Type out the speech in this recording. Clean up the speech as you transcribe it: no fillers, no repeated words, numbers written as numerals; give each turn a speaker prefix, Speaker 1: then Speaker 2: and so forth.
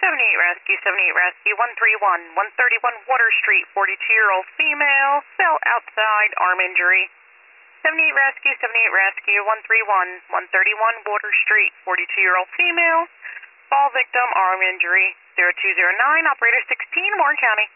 Speaker 1: 78 Rescue, 78 Rescue, 131, 131 Water Street, 42-year-old female, fell outside, arm injury. 78 Rescue, 78 Rescue, 131, 131 Water Street, 42-year-old female, fall victim, arm injury. 0209, operator 16, Warren County.